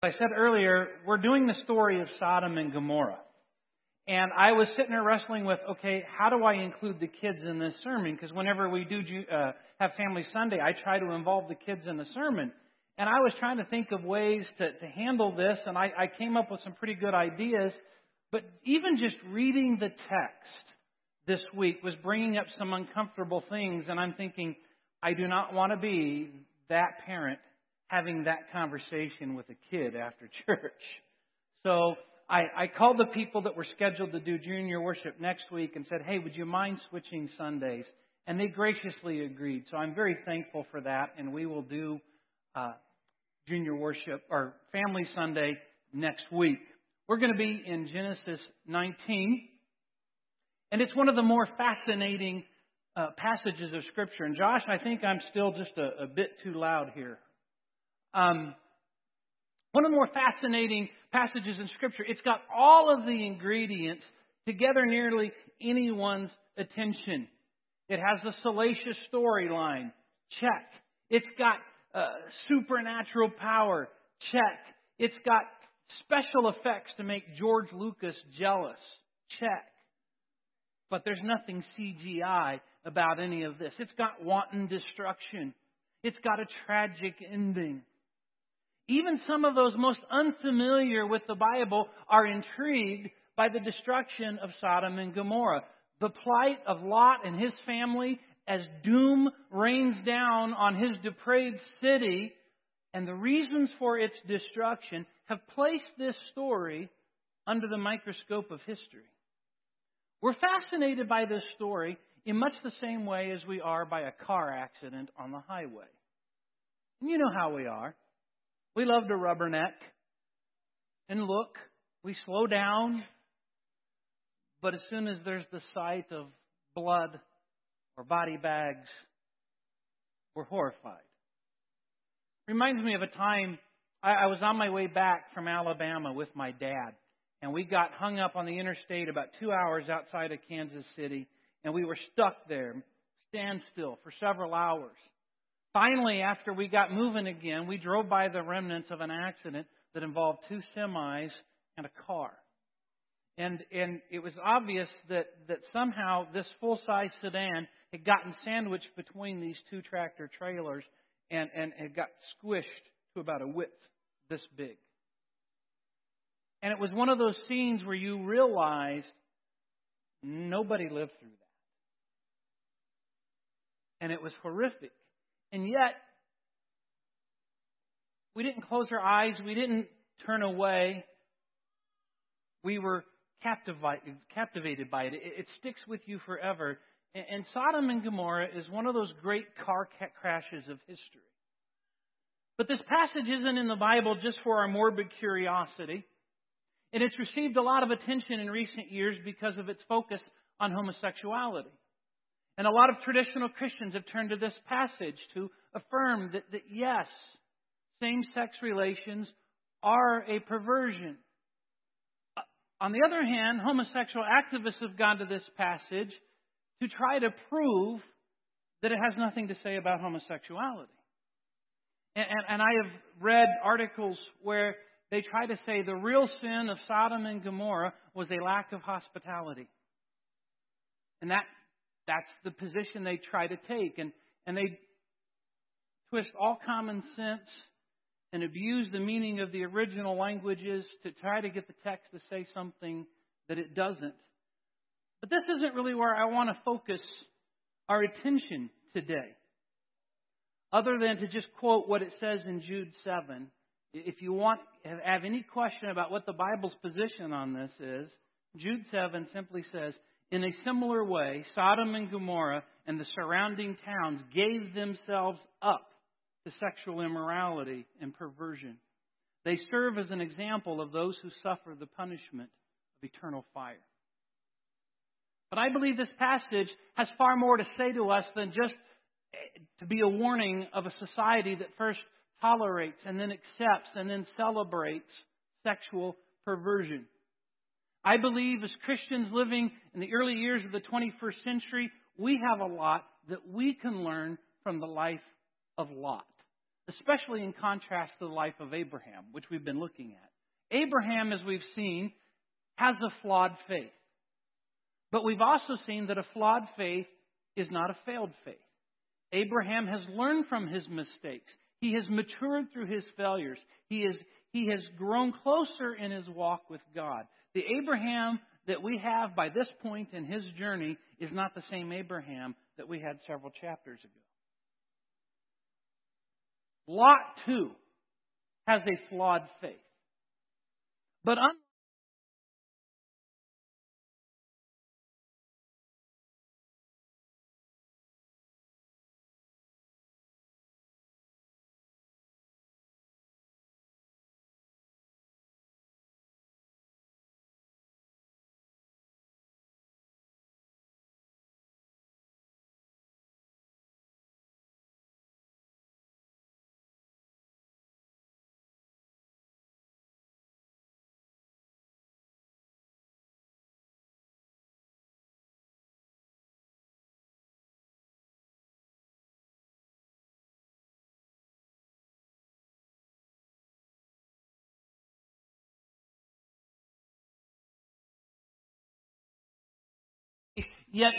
I said earlier, we're doing the story of Sodom and Gomorrah. And I was sitting there wrestling with, okay, how do I include the kids in this sermon? Because whenever we do have Family Sunday, I try to involve the kids in the sermon. And I was trying to think of ways to handle this, and I came up with some pretty good ideas. But even just reading the text this week was bringing up some uncomfortable things. And I'm thinking, I do not want to be that parent having that conversation with a kid after church. So I called the people that were scheduled to do junior worship next week and said, hey, would you mind switching Sundays? And they graciously agreed. So I'm very thankful for that. And we will do junior worship or Family Sunday next week. We're going to be in Genesis 19. And it's one of the more fascinating passages of Scripture. And Josh, I think I'm still just a bit too loud here. One of the more fascinating passages in Scripture. It's got all of the ingredients to gather nearly anyone's attention. It has a salacious storyline. Check. It's got supernatural power. Check. It's got special effects to make George Lucas jealous. Check. But there's nothing CGI about any of this. It's got wanton destruction. It's got a tragic ending. Even some of those most unfamiliar with the Bible are intrigued by the destruction of Sodom and Gomorrah. The plight of Lot and his family as doom rains down on his depraved city, and the reasons for its destruction have placed this story under the microscope of history. We're fascinated by this story in much the same way as we are by a car accident on the highway. And you know how we are. We love to rubberneck and look. We slow down. But as soon as there's the sight of blood or body bags, we're horrified. Reminds me of a time I was on my way back from Alabama with my dad. And we got hung up on the interstate about 2 hours outside of Kansas City. And we were stuck there, standstill for several hours. Finally, after we got moving again, we drove by the remnants of an accident that involved 2 semis and a car. And it was obvious that somehow this full-size sedan had gotten sandwiched between these 2 tractor trailers and it got squished to about a width this big. And it was one of those scenes where you realized nobody lived through that. And it was horrific. And yet, we didn't close our eyes. We didn't turn away. We were captivated by it. It sticks with you forever. And Sodom and Gomorrah is one of those great car crashes of history. But this passage isn't in the Bible just for our morbid curiosity. And it's received a lot of attention in recent years because of its focus on homosexuality. And a lot of traditional Christians have turned to this passage to affirm that yes, same-sex relations are a perversion. On the other hand, homosexual activists have gone to this passage to try to prove that it has nothing to say about homosexuality. And I have read articles where they try to say the real sin of Sodom and Gomorrah was a lack of hospitality. And that's the position they try to take. And they twist all common sense and abuse the meaning of the original languages to try to get the text to say something that it doesn't. But this isn't really where I want to focus our attention today. Other than to just quote what it says in Jude 7. If you have any question about what the Bible's position on this is, Jude 7 simply says, in a similar way, Sodom and Gomorrah and the surrounding towns gave themselves up to sexual immorality and perversion. They serve as an example of those who suffer the punishment of eternal fire. But I believe this passage has far more to say to us than just to be a warning of a society that first tolerates and then accepts and then celebrates sexual perversion. I believe as Christians living in the early years of the 21st century, we have a lot that we can learn from the life of Lot. especially in contrast to the life of Abraham, which we've been looking at. Abraham, as we've seen, has a flawed faith. But we've also seen that a flawed faith is not a failed faith. Abraham has learned from his mistakes. He has matured through his failures. He has grown closer in his walk with God. The Abraham that we have by this point in his journey is not the same Abraham that we had several chapters ago. Lot, too, has a flawed faith. But yet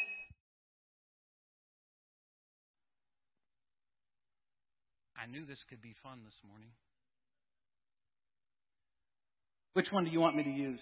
I knew this could be fun this morning. Which one do you want me to use?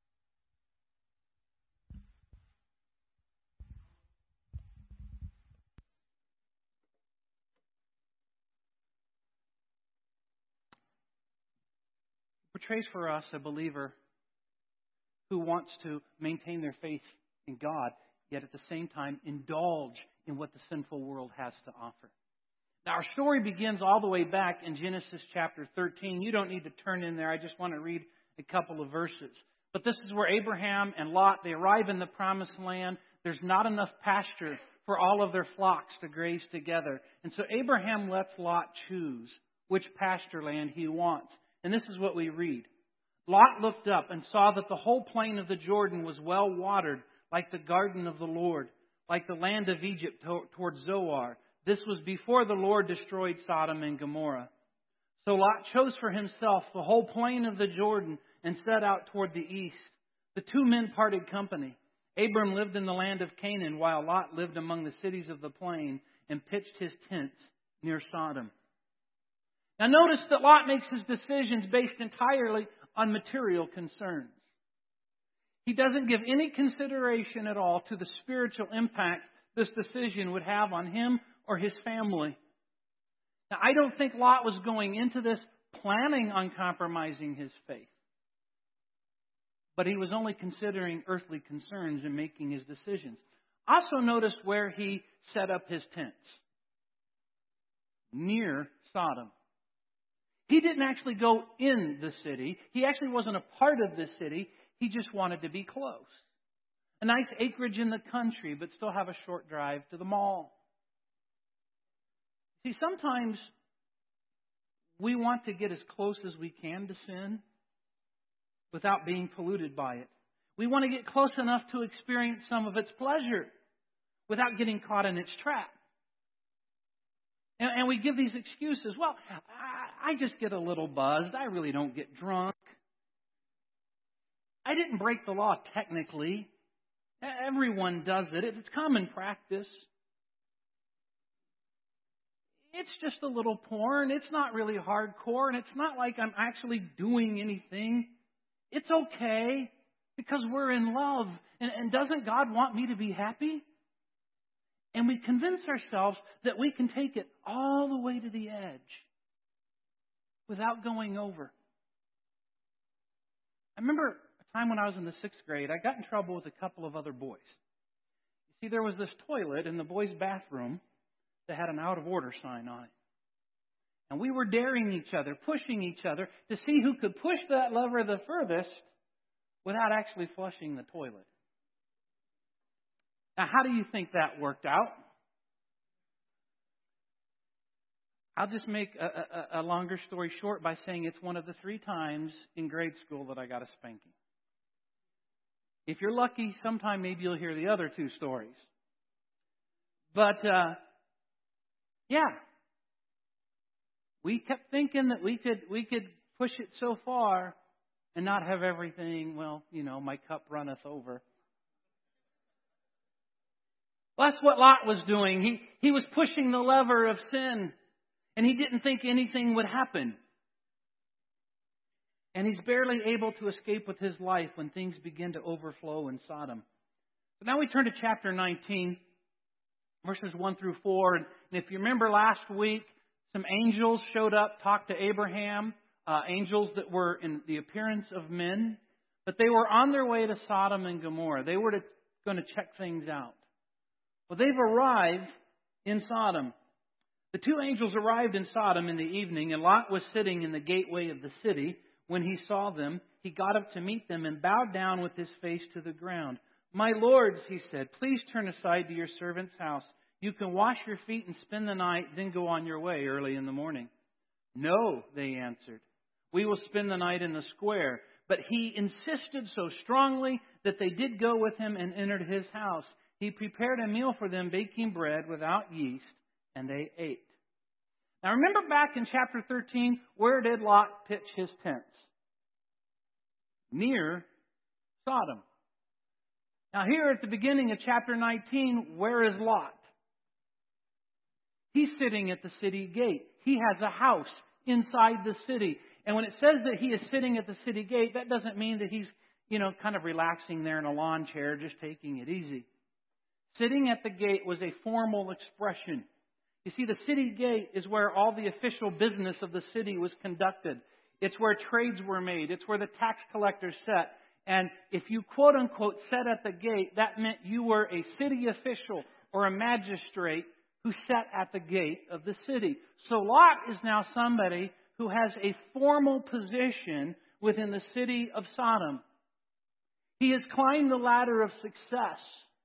It portrays for us a believer who wants to maintain their faith in God, yet at the same time indulge in what the sinful world has to offer. Now, our story begins all the way back in Genesis chapter 13. You don't need to turn in there. I just want to read a couple of verses. But this is where Abraham and Lot, they arrive in the promised land. There's not enough pasture for all of their flocks to graze together. And so Abraham lets Lot choose which pasture land he wants. And this is what we read. Lot looked up and saw that the whole plain of the Jordan was well watered, like the garden of the Lord, like the land of Egypt toward Zoar. This was before the Lord destroyed Sodom and Gomorrah. So Lot chose for himself the whole plain of the Jordan and set out toward the east. The two men parted company. Abram lived in the land of Canaan, while Lot lived among the cities of the plain and pitched his tents near Sodom. Now notice that Lot makes his decisions based entirely on material concerns. He doesn't give any consideration at all to the spiritual impact this decision would have on him or his family. Now, I don't think Lot was going into this planning on compromising his faith. But he was only considering earthly concerns in making his decisions. Also notice where he set up his tents. Near Sodom. He didn't actually go in the city. He actually wasn't a part of the city. He just wanted to be close. A nice acreage in the country, but still have a short drive to the mall. See, sometimes we want to get as close as we can to sin without being polluted by it. We want to get close enough to experience some of its pleasure without getting caught in its trap. And we give these excuses. Well, I just get a little buzzed. I really don't get drunk. I didn't break the law technically. Everyone does it. It's common practice. It's just a little porn. It's not really hardcore. And it's not like I'm actually doing anything. It's okay because we're in love. And doesn't God want me to be happy? And we convince ourselves that we can take it all the way to the edge without going over. I remember a time when I was in the 6th grade, I got in trouble with a couple of other boys. You see, there was this toilet in the boys' bathroom that had an out of order sign on it. And we were daring each other, pushing each other to see who could push that lever the furthest without actually flushing the toilet. Now, how do you think that worked out? I'll just make a longer story short by saying it's one of the 3 times in grade school that I got a spanking. If you're lucky, sometime maybe you'll hear the other 2 stories. But, yeah. We kept thinking that we could push it so far and not have everything, well, my cup runneth over. Well, that's what Lot was doing. He was pushing the lever of sin, and he didn't think anything would happen. And he's barely able to escape with his life when things begin to overflow in Sodom. But now we turn to chapter 19, verses 1 through 4. And if you remember last week, some angels showed up, talked to Abraham, angels that were in the appearance of men. But they were on their way to Sodom and Gomorrah. They were going to check things out. Well, they've arrived in Sodom. The two angels arrived in Sodom in the evening, and Lot was sitting in the gateway of the city. When he saw them, he got up to meet them and bowed down with his face to the ground. "My lords," he said, "please turn aside to your servant's house. You can wash your feet and spend the night, then go on your way early in the morning." "No," they answered. "We will spend the night in the square." But he insisted so strongly that they did go with him and entered his house. He prepared a meal for them, baking bread without yeast, and they ate. Now remember back in chapter 13, where did Lot pitch his tents? Near Sodom. Now here at the beginning of chapter 19, where is Lot? He's sitting at the city gate. He has a house inside the city. And when it says that he is sitting at the city gate, that doesn't mean that he's, kind of relaxing there in a lawn chair, just taking it easy. Sitting at the gate was a formal expression. You see, the city gate is where all the official business of the city was conducted. It's where trades were made. It's where the tax collectors sat. And if you quote unquote sat at the gate, that meant you were a city official or a magistrate who sat at the gate of the city. So Lot is now somebody who has a formal position within the city of Sodom. He has climbed the ladder of success.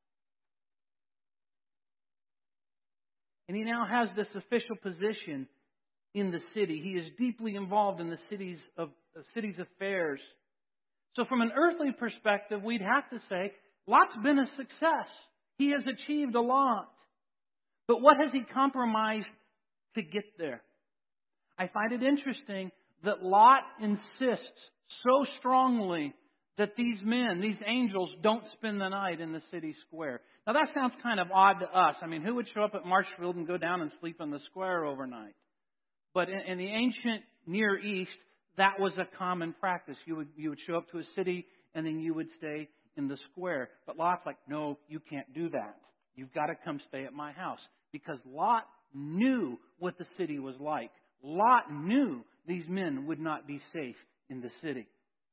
And he now has this official position in the city. He is deeply involved in the city's affairs. So from an earthly perspective, we'd have to say, Lot's been a success. He has achieved a lot. But what has he compromised to get there? I find it interesting that Lot insists so strongly that these men, these angels, don't spend the night in the city square. Now that sounds kind of odd to us. I mean, who would show up at Marshfield and go down and sleep in the square overnight? But in the ancient Near East, that was a common practice. You would show up to a city and then you would stay in the square. But Lot's like, no, you can't do that. You've got to come stay at my house. Because Lot knew what the city was like. Lot knew these men would not be safe in the city.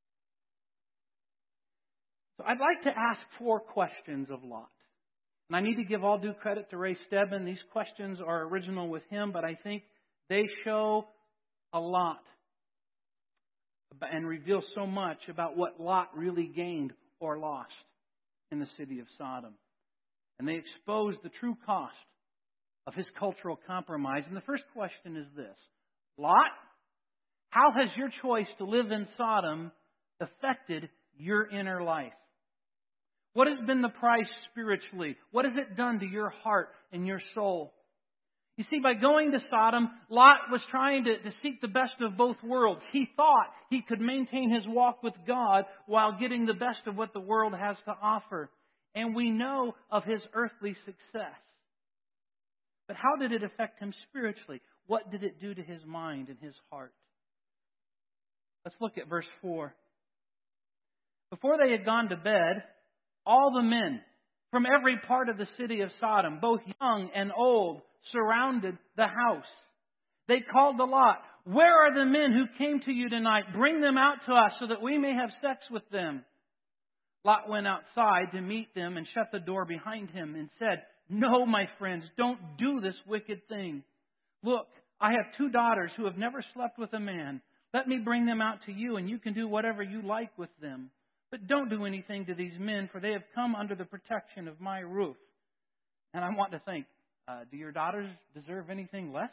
So I'd like to ask 4 questions of Lot. And I need to give all due credit to Ray Stebbin. These questions are original with him, but I think they show a lot and reveal so much about what Lot really gained or lost in the city of Sodom. And they expose the true cost of his cultural compromise. And the first question is this: Lot, how has your choice to live in Sodom affected your inner life? What has been the price spiritually? What has it done to your heart and your soul? You see, by going to Sodom, Lot was trying to seek the best of both worlds. He thought he could maintain his walk with God while getting the best of what the world has to offer. And we know of his earthly success. But how did it affect him spiritually? What did it do to his mind and his heart? Let's look at verse 4. Before they had gone to bed, all the men from every part of the city of Sodom, both young and old, surrounded the house. They called to Lot, "Where are the men who came to you tonight? Bring them out to us so that we may have sex with them." Lot went outside to meet them and shut the door behind him and said, "No, my friends, don't do this wicked thing. Look, I have 2 daughters who have never slept with a man. Let me bring them out to you, and you can do whatever you like with them. But don't do anything to these men, for they have come under the protection of my roof." And I want to think, do your daughters deserve anything less?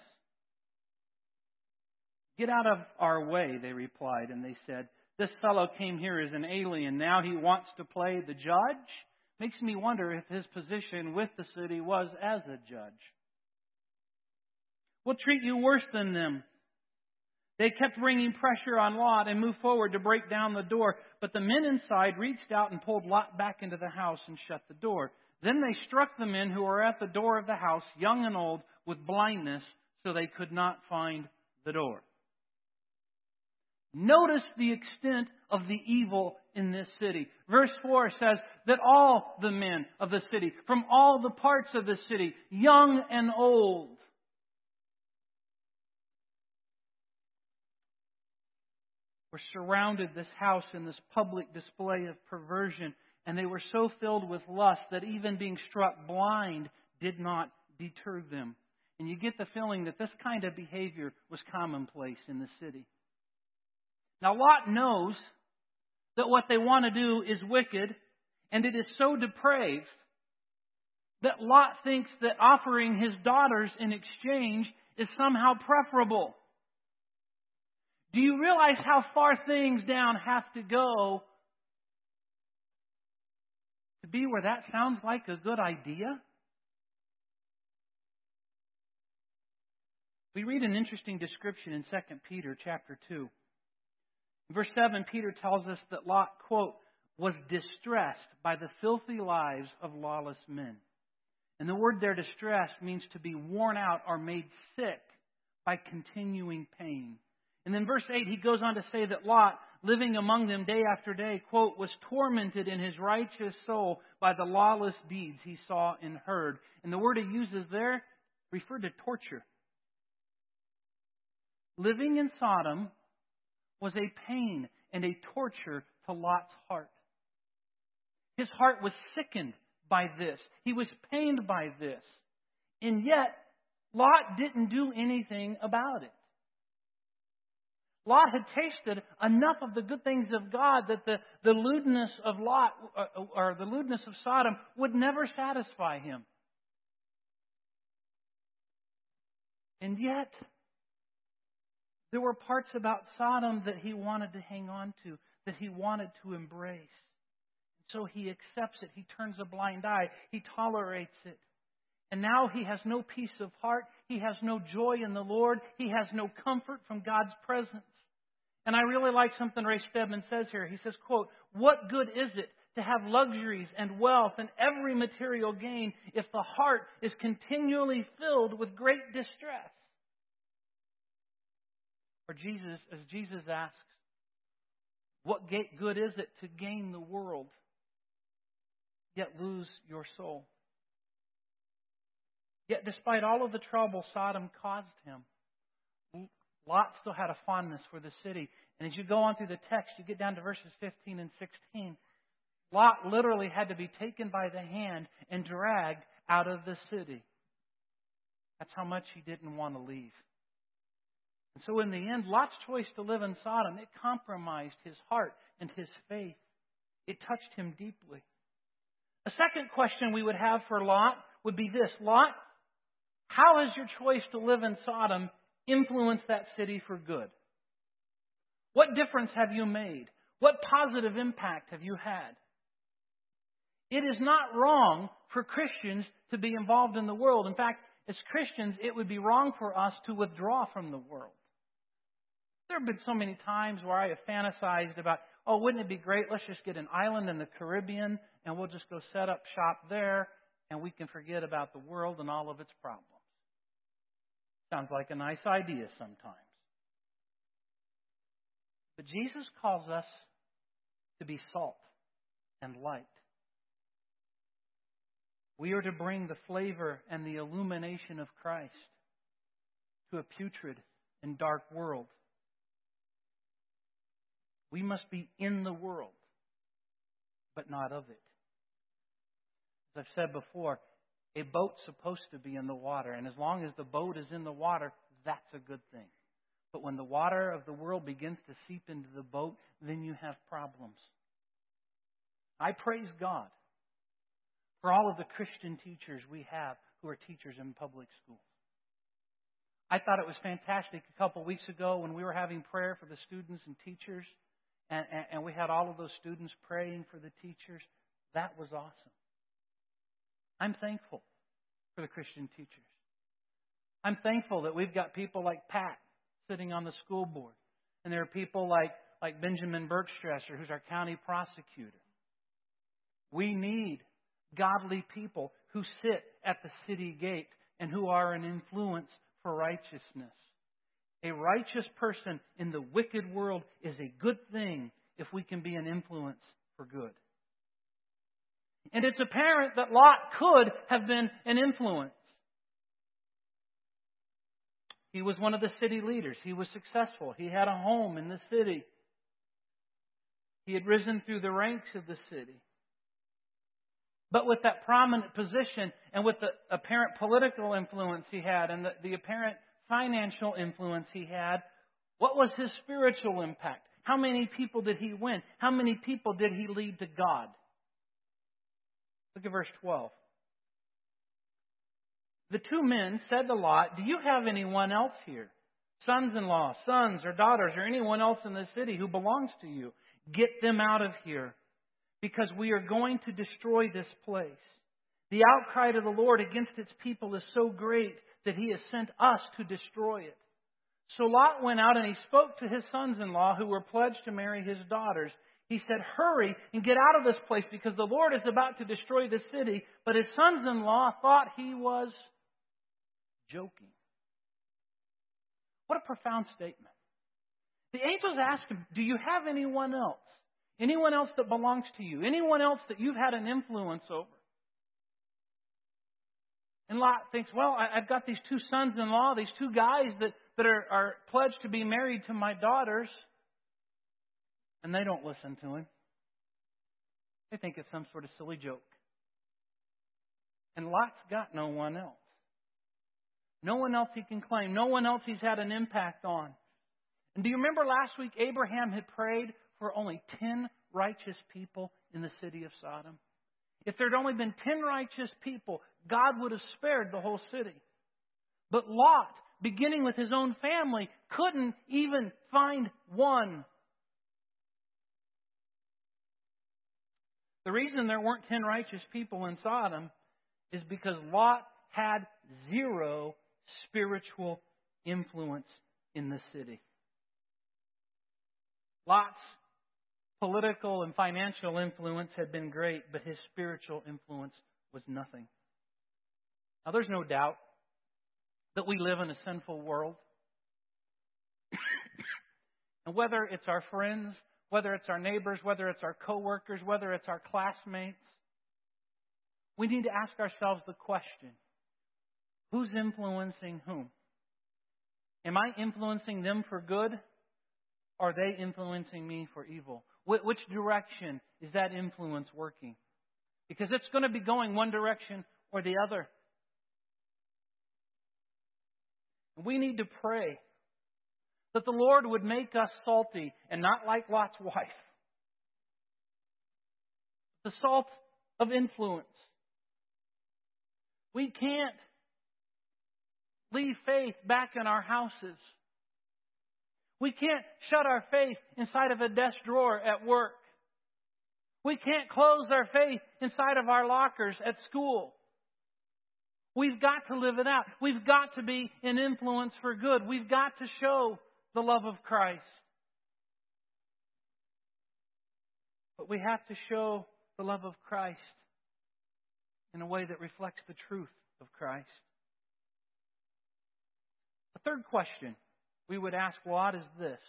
"Get out of our way," they replied, and they said, "This fellow came here as an alien. Now he wants to play the judge? Makes me wonder if his position with the city was as a judge. We'll treat you worse than them. They kept bringing pressure on Lot and moved forward to break down the door. But the men inside reached out and pulled Lot back into the house and shut the door. Then they struck the men who were at the door of the house, young and old, with blindness, so they could not find the door. Notice the extent of the evil in this city. Verse 4 says that all the men of the city, from all the parts of the city, young and old, were surrounded this house in this public display of perversion, and they were so filled with lust that even being struck blind did not deter them. And you get the feeling that this kind of behavior was commonplace in the city. Now, Lot knows that what they want to do is wicked, and it is so depraved that Lot thinks that offering his daughters in exchange is somehow preferable. Do you realize how far things down have to go to be where that sounds like a good idea? We read an interesting description in 2 Peter chapter 2. In verse 7, Peter tells us that Lot, quote, was distressed by the filthy lives of lawless men. And the word there, distressed, means to be worn out or made sick by continuing pain. And then verse 8, he goes on to say that Lot, living among them day after day, quote, was tormented in his righteous soul by the lawless deeds he saw and heard. And the word he uses there referred to torture. Living in Sodom was a pain and a torture to Lot's heart. His heart was sickened by this. He was pained by this. And yet, Lot didn't do anything about it. Lot had tasted enough of the good things of God that the lewdness of Lot, or the lewdness of Sodom, would never satisfy him. And yet, there were parts about Sodom that he wanted to hang on to, that he wanted to embrace. So he accepts it. He turns a blind eye. He tolerates it. And now he has no peace of heart. He has no joy in the Lord. He has no comfort from God's presence. And I really like something Ray Stedman says here. He says, quote, "What good is it to have luxuries and wealth and every material gain if the heart is continually filled with great distress?" Or as Jesus asks, what good is it to gain the world, yet lose your soul? Yet despite all of the trouble Sodom caused him, Lot still had a fondness for the city. And as you go on through the text, you get down to verses 15 and 16. Lot literally had to be taken by the hand and dragged out of the city. That's how much he didn't want to leave. And so in the end, Lot's choice to live in Sodom, it compromised his heart and his faith. It touched him deeply. A second question we would have for Lot would be this: Lot, how has your choice to live in Sodom influenced that city for good? What difference have you made? What positive impact have you had? It is not wrong for Christians to be involved in the world. In fact, as Christians, it would be wrong for us to withdraw from the world. There have been so many times where I have fantasized about, oh, wouldn't it be great? Let's just get an island in the Caribbean and we'll just go set up shop there and we can forget about the world and all of its problems. Sounds like a nice idea sometimes. But Jesus calls us to be salt and light. We are to bring the flavor and the illumination of Christ to a putrid and dark world. We must be in the world, but not of it. As I've said before, a boat's supposed to be in the water, and as long as the boat is in the water, that's a good thing. But when the water of the world begins to seep into the boat, then you have problems. I praise God for all of the Christian teachers we have who are teachers in public schools. I thought it was fantastic a couple of weeks ago when we were having prayer for the students and teachers, and we had all of those students praying for the teachers. That was awesome. I'm thankful for the Christian teachers. I'm thankful that we've got people like Pat sitting on the school board. And there are people like Benjamin Bergstresser, who's our county prosecutor. We need godly people who sit at the city gate and who are an influence for righteousness. A righteous person in the wicked world is a good thing if we can be an influence for good. And it's apparent that Lot could have been an influence. He was one of the city leaders. He was successful. He had a home in the city. He had risen through the ranks of the city. But with that prominent position and with the apparent political influence he had and the apparent financial influence he had, what was his spiritual impact? How many people did he win? How many people did he lead to God? Look at verse 12. The two men said to Lot, "Do you have anyone else here? Sons-in-law, sons or daughters, or anyone else in the city who belongs to you? Get them out of here, because we are going to destroy this place. The outcry to the Lord against its people is so great that He has sent us to destroy it." So Lot went out and he spoke to his sons-in-law who were pledged to marry his daughters. He said, "Hurry and get out of this place because the Lord is about to destroy the city." But his sons-in-law thought he was joking. What a profound statement. The angels asked him, "Do you have anyone else? Anyone else that belongs to you? Anyone else that you've had an influence over?" And Lot thinks, well, I've got these two sons-in-law, these two guys that are pledged to be married to my daughters. And they don't listen to him. They think it's some sort of silly joke. And Lot's got no one else. No one else he can claim. No one else he's had an impact on. And do you remember last week Abraham had prayed for only 10 righteous people in the city of Sodom? If there had only been 10 righteous people, God would have spared the whole city. But Lot, beginning with his own family, couldn't even find one. The reason there weren't 10 righteous people in Sodom is because Lot had zero spiritual influence in the city. Lot's political and financial influence had been great, but his spiritual influence was nothing. Now, there's no doubt that we live in a sinful world. And whether it's our friends, whether it's our neighbors, whether it's our coworkers, whether it's our classmates, we need to ask ourselves the question, who's influencing whom? Am I influencing them for good? Or are they influencing me for evil? Which direction is that influence working? Because it's going to be going one direction or the other. We need to pray that the Lord would make us salty and not like Lot's wife. The salt of influence. We can't leave faith back in our houses. We can't shut our faith inside of a desk drawer at work. We can't close our faith inside of our lockers at school. We've got to live it out. We've got to be an influence for good. We've got to show the love of Christ. But we have to show the love of Christ in a way that reflects the truth of Christ. The third question we would ask Lot is this: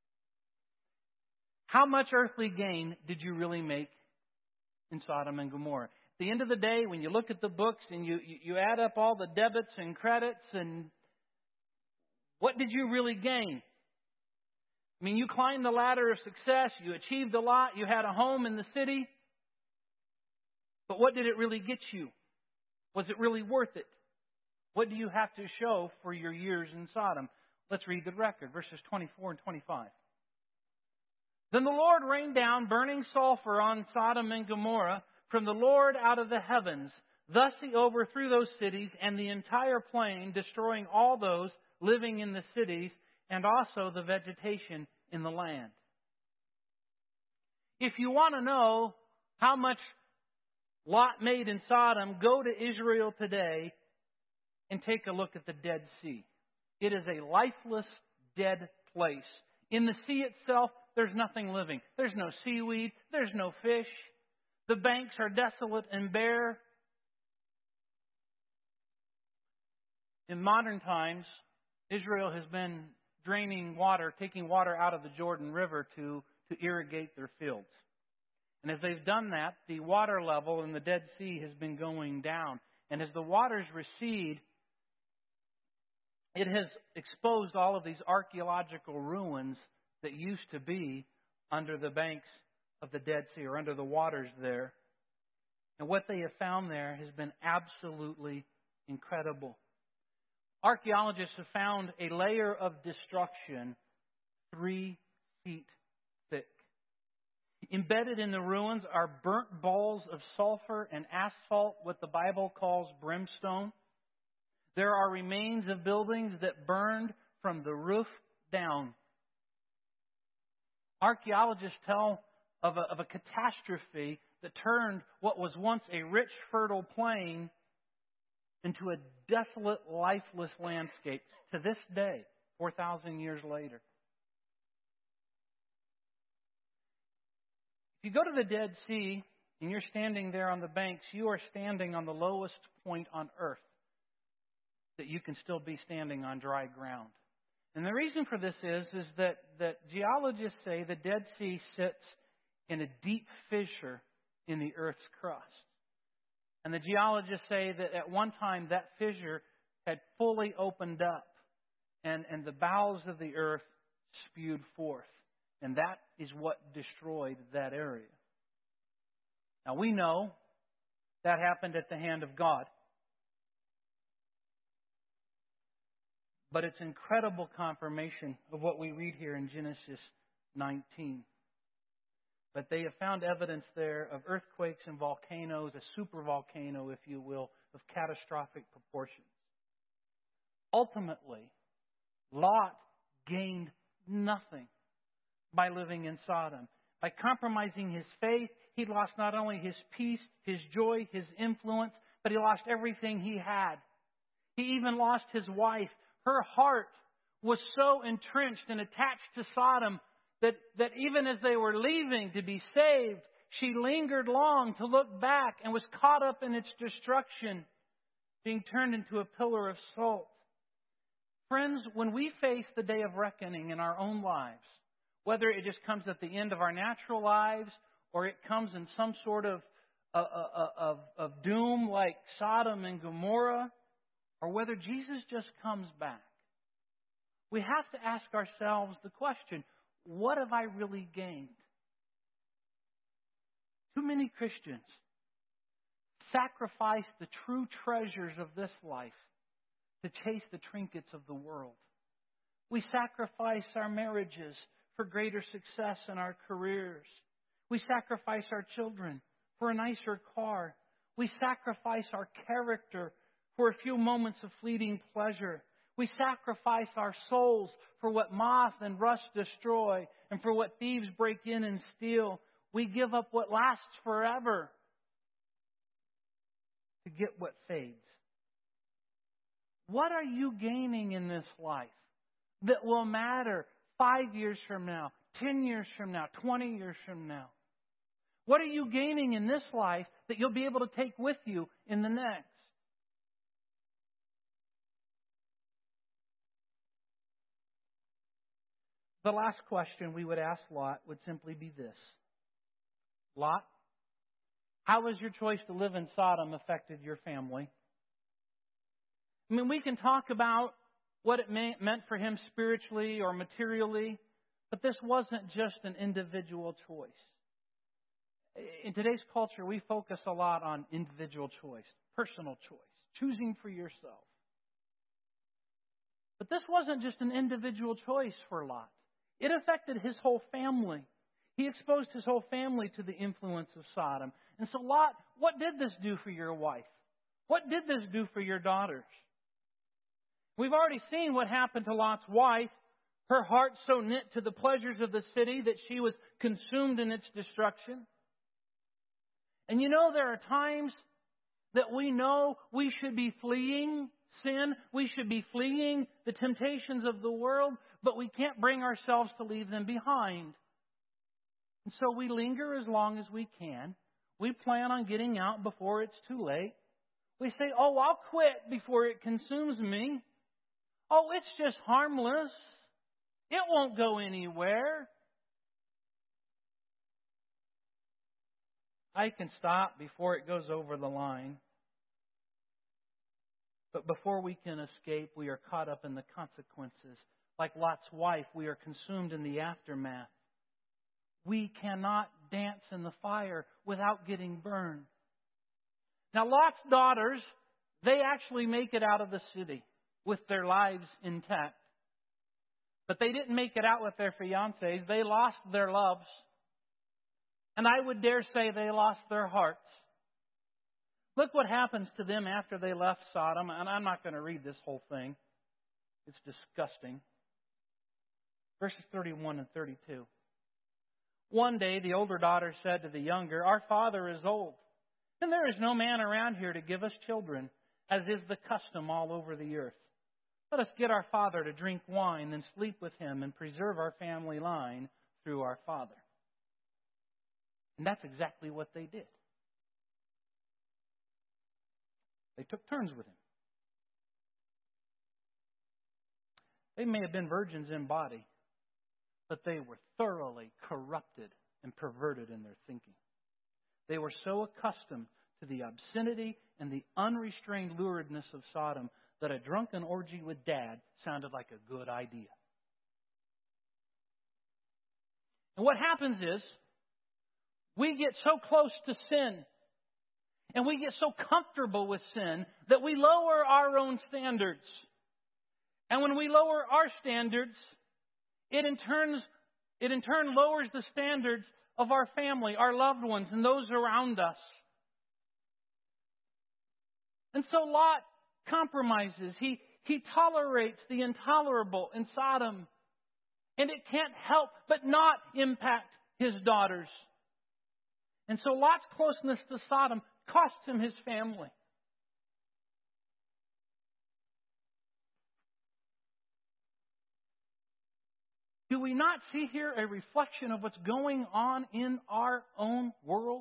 how much earthly gain did you really make in Sodom and Gomorrah? At the end of the day, when you look at the books and you add up all the debits and credits, and what did you really gain? I mean, you climbed the ladder of success, you achieved a lot, you had a home in the city, but what did it really get you? Was it really worth it? What do you have to show for your years in Sodom? Let's read the record, verses 24 and 25. Then the Lord rained down burning sulfur on Sodom and Gomorrah from the Lord out of the heavens. Thus He overthrew those cities and the entire plain, destroying all those living in the cities and also the vegetation in the land. If you want to know how much Lot made in Sodom, go to Israel today and take a look at the Dead Sea. It is a lifeless, dead place. In the sea itself, there's nothing living. There's no seaweed. There's no fish. The banks are desolate and bare. In modern times, Israel has been draining water, taking water out of the Jordan River to irrigate their fields. And as they've done that, the water level in the Dead Sea has been going down. And as the waters recede, it has exposed all of these archaeological ruins that used to be under the banks of the Dead Sea or under the waters there. And what they have found there has been absolutely incredible. Archaeologists have found a layer of destruction 3 feet thick. Embedded in the ruins are burnt balls of sulfur and asphalt, what the Bible calls brimstone. There are remains of buildings that burned from the roof down. Archaeologists tell of a catastrophe that turned what was once a rich, fertile plain into a desolate, lifeless landscape to this day, 4,000 years later. If you go to the Dead Sea and you're standing there on the banks, you are standing on the lowest point on earth that you can still be standing on dry ground. And the reason for this is that geologists say the Dead Sea sits in a deep fissure in the earth's crust. And the geologists say that at one time that fissure had fully opened up and the bowels of the earth spewed forth. And that is what destroyed that area. Now we know that happened at the hand of God. But it's incredible confirmation of what we read here in Genesis 19. But they have found evidence there of earthquakes and volcanoes, a supervolcano, if you will, of catastrophic proportions. Ultimately, Lot gained nothing by living in Sodom. By compromising his faith, he lost not only his peace, his joy, his influence, but he lost everything he had. He even lost his wife. Her heart was so entrenched and attached to Sodom that even as they were leaving to be saved, she lingered long to look back and was caught up in its destruction, being turned into a pillar of salt. Friends, when we face the day of reckoning in our own lives, whether it just comes at the end of our natural lives or it comes in some sort of doom like Sodom and Gomorrah, or whether Jesus just comes back, we have to ask ourselves the question, what have I really gained? Too many Christians sacrifice the true treasures of this life to chase the trinkets of the world. We sacrifice our marriages for greater success in our careers. We sacrifice our children for a nicer car. We sacrifice our character for a few moments of fleeting pleasure. We sacrifice our souls for what moth and rust destroy and for what thieves break in and steal. We give up what lasts forever to get what fades. What are you gaining in this life that will matter 5 years from now, 10 years from now, 20 years from now? What are you gaining in this life that you'll be able to take with you in the next? The last question we would ask Lot would simply be this. Lot, how has your choice to live in Sodom affected your family? I mean, we can talk about what it meant for him spiritually or materially, but this wasn't just an individual choice. In today's culture, we focus a lot on individual choice, personal choice, choosing for yourself. But this wasn't just an individual choice for Lot. It affected his whole family. He exposed his whole family to the influence of Sodom. And so, Lot, what did this do for your wife? What did this do for your daughters? We've already seen what happened to Lot's wife. Her heart so knit to the pleasures of the city that she was consumed in its destruction. And you know, there are times that we know we should be fleeing sin. We should be fleeing the temptations of the world. but we can't bring ourselves to leave them behind. And so we linger as long as we can. We plan on getting out before it's too late. We say, oh, I'll quit before it consumes me. Oh, it's just harmless. It won't go anywhere. I can stop before it goes over the line. But before we can escape, we are caught up in the consequences. Like Lot's wife, we are consumed in the aftermath. We cannot dance in the fire without getting burned. Now, Lot's daughters, they actually make it out of the city with their lives intact. But they didn't make it out with their fiancés. They lost their loves. And I would dare say they lost their hearts. Look what happens to them after they left Sodom. And I'm not going to read this whole thing. It's disgusting. Verses 31 and 32. One day the older daughter said to the younger, our father is old, and there is no man around here to give us children, as is the custom all over the earth. Let us get our father to drink wine, then sleep with him, and preserve our family line through our father. And that's exactly what they did. They took turns with him. They may have been virgins in body, but they were thoroughly corrupted and perverted in their thinking. They were so accustomed to the obscenity and the unrestrained luridness of Sodom that a drunken orgy with Dad sounded like a good idea. And what happens is, we get so close to sin, and we get so comfortable with sin, that we lower our own standards. And when we lower our standards, it in turn lowers the standards of our family, our loved ones, and those around us. And so Lot compromises. He tolerates the intolerable in Sodom. And it can't help but not impact his daughters. And so Lot's closeness to Sodom costs him his family. Do we not see here a reflection of what's going on in our own world?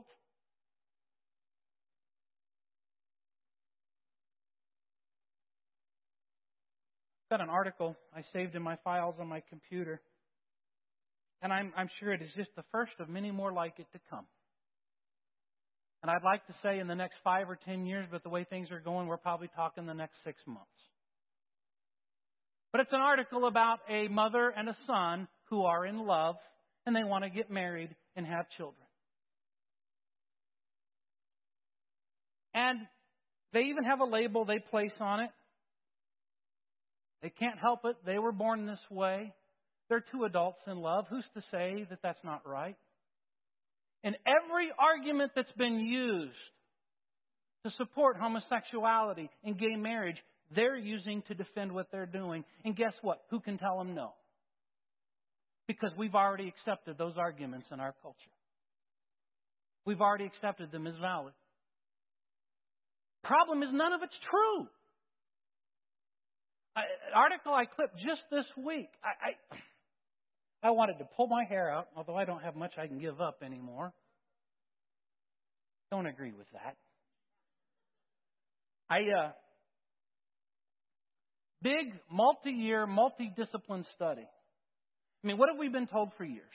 I've got an article I saved in my files on my computer. And I'm sure it is just the first of many more like it to come. And I'd like to say in the next 5 or 10 years, but the way things are going, we're probably talking the next 6 months. But it's an article about a mother and a son who are in love, and they want to get married and have children. And they even have a label they place on it. They can't help it. They were born this way. They're two adults in love. Who's to say that that's not right? And every argument that's been used to support homosexuality and gay marriage, they're using to defend what they're doing. And guess what? Who can tell them no? Because we've already accepted those arguments in our culture. We've already accepted them as valid. Problem is, none of it's true. An article I clipped just this week. I wanted to pull my hair out, although I don't have much I can give up anymore. Don't agree with that. Big, multi-year, multi-discipline study. I mean, what have we been told for years?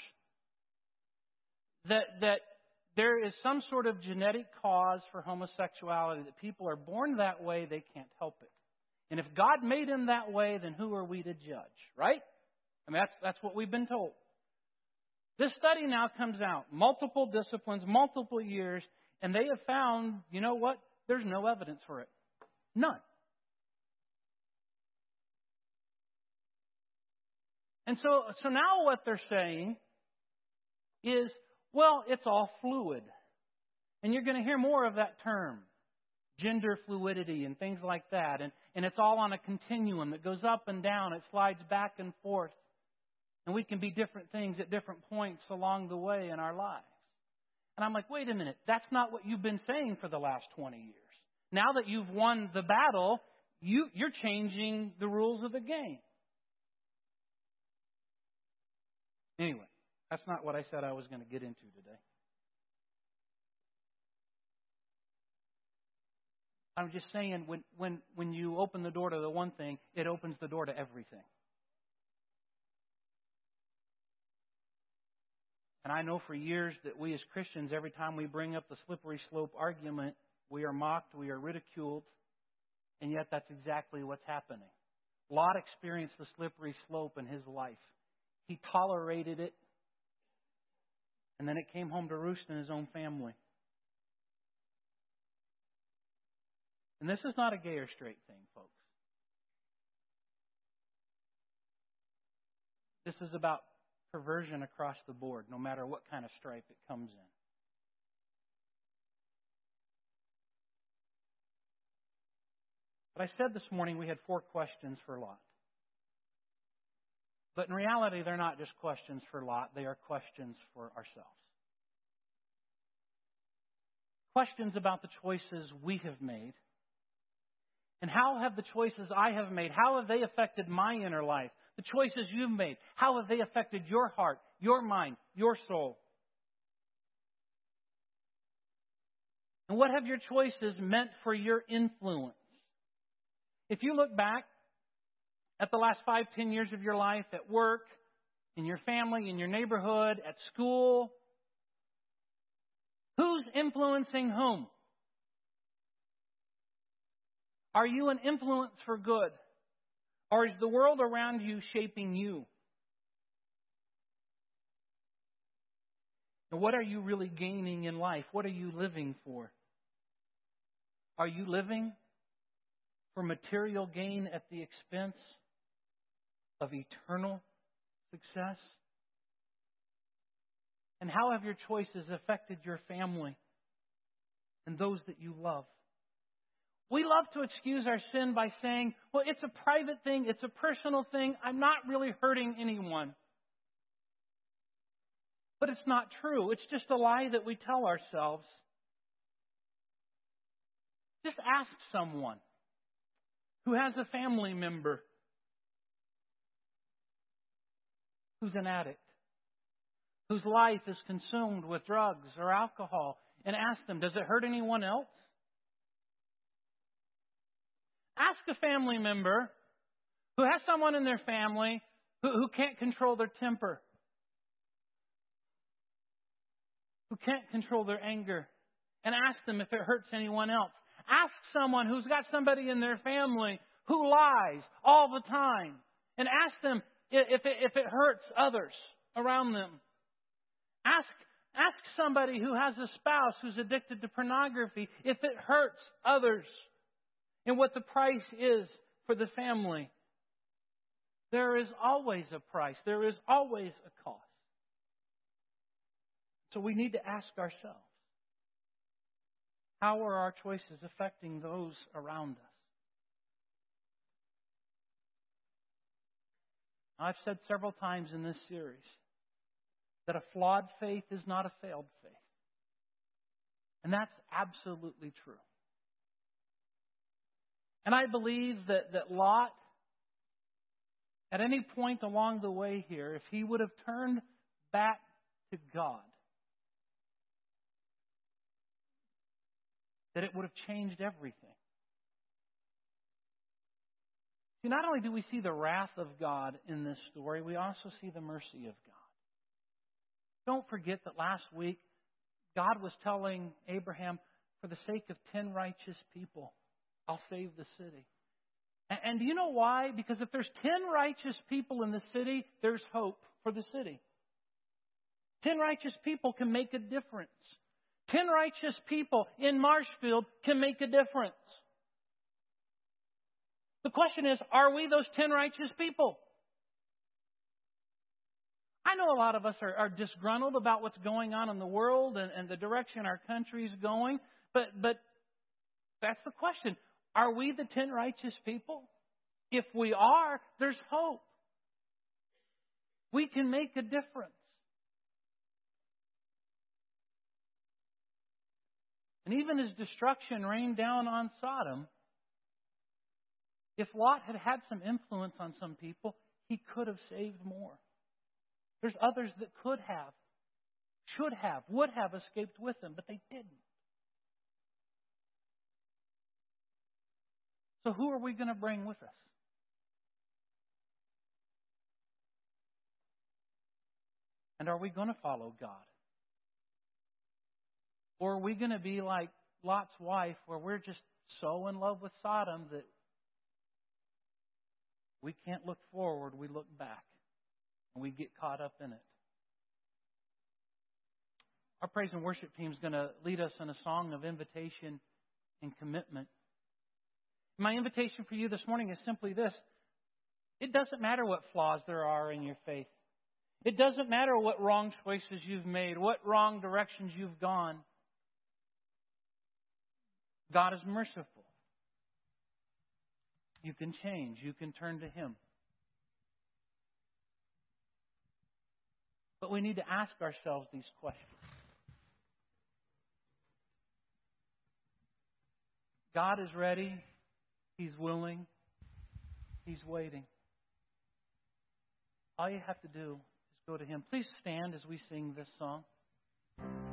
That there is some sort of genetic cause for homosexuality, that people are born that way, they can't help it. And if God made them that way, then who are we to judge, right? I mean, that's what we've been told. This study now comes out, multiple disciplines, multiple years, and they have found, you know what? There's no evidence for it. None. And so now what they're saying is, well, it's all fluid. And you're going to hear more of that term, gender fluidity and things like that. And it's all on a continuum. It goes up and down. It slides back and forth. And we can be different things at different points along the way in our lives. And I'm like, wait a minute. That's not what you've been saying for the last 20 years. Now that you've won the battle, you're changing the rules of the game. Anyway, that's not what I said I was going to get into today. I'm just saying, when you open the door to the one thing, it opens the door to everything. And I know for years that we as Christians, every time we bring up the slippery slope argument, we are mocked, we are ridiculed, and yet that's exactly what's happening. Lot experienced the slippery slope in his life. He tolerated it, and then it came home to roost in his own family. And this is not a gay or straight thing, folks. This is about perversion across the board, no matter what kind of stripe it comes in. But I said this morning we had 4 questions for Lot. But in reality, they're not just questions for Lot, they are questions for ourselves. Questions about the choices we have made. And how have the choices I have made, how have they affected my inner life? The choices you've made, how have they affected your heart, your mind, your soul? And what have your choices meant for your influence? If you look back at the last 5-10 years of your life, at work, in your family, in your neighborhood, at school, who's influencing whom? Are you an influence for good? Or is the world around you shaping you? And what are you really gaining in life? What are you living for? Are you living for material gain at the expense of eternal success? And how have your choices affected your family and those that you love? We love to excuse our sin by saying, well, it's a private thing, it's a personal thing, I'm not really hurting anyone. But it's not true. It's just a lie that we tell ourselves. Just ask someone who has a family member who's an addict, whose life is consumed with drugs or alcohol, and ask them, does it hurt anyone else? Ask a family member who has someone in their family who can't control their temper, who can't control their anger, and ask them if it hurts anyone else. Ask someone who's got somebody in their family who lies all the time, and ask them if it hurts others around them. Ask somebody who has a spouse who's addicted to pornography if it hurts others, and what the price is for the family. There is always a price. There is always a cost. So we need to ask ourselves, how are our choices affecting those around us? I've said several times in this series that a flawed faith is not a failed faith. And that's absolutely true. And I believe that Lot, at any point along the way here, if he would have turned back to God, that it would have changed everything. See, not only do we see the wrath of God in this story, we also see the mercy of God. Don't forget that last week, God was telling Abraham, for the sake of 10 righteous people, I'll save the city. And do you know why? Because if there's 10 righteous people in the city, there's hope for the city. 10 righteous people can make a difference. 10 righteous people in Marshfield can make a difference. The question is, are we those 10 righteous people? I know a lot of us are disgruntled about what's going on in the world and the direction our country's going, but that's the question. Are we the 10 righteous people? If we are, there's hope. We can make a difference. And even as destruction rained down on Sodom, if Lot had had some influence on some people, he could have saved more. There's others that could have, should have, would have escaped with them, but they didn't. So who are we going to bring with us? And are we going to follow God? Or are we going to be like Lot's wife, where we're just so in love with Sodom that we can't look forward, we look back, and we get caught up in it? Our praise and worship team is going to lead us in a song of invitation and commitment. My invitation for you this morning is simply this. It doesn't matter what flaws there are in your faith. It doesn't matter what wrong choices you've made, what wrong directions you've gone. God is merciful. You can change. You can turn to Him. But we need to ask ourselves these questions. God is ready. He's willing. He's waiting. All you have to do is go to Him. Please stand as we sing this song.